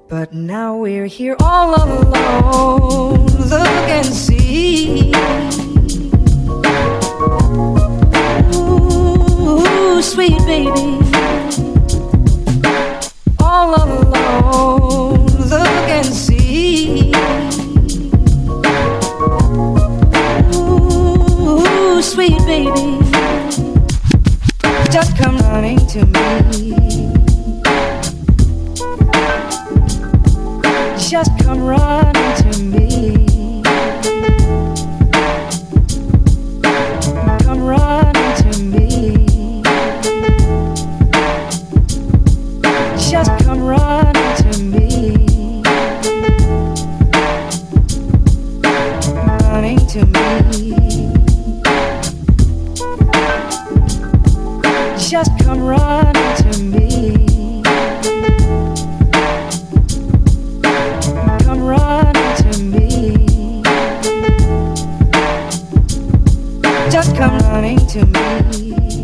But now we're here all alone. Look and see. Ooh, sweet baby. All alone. Look and see. Ooh, sweet baby. Just come running to me. Just come running to me. Come running to me. Just come running to me. Running to me. Just come running to me. Just come running to me.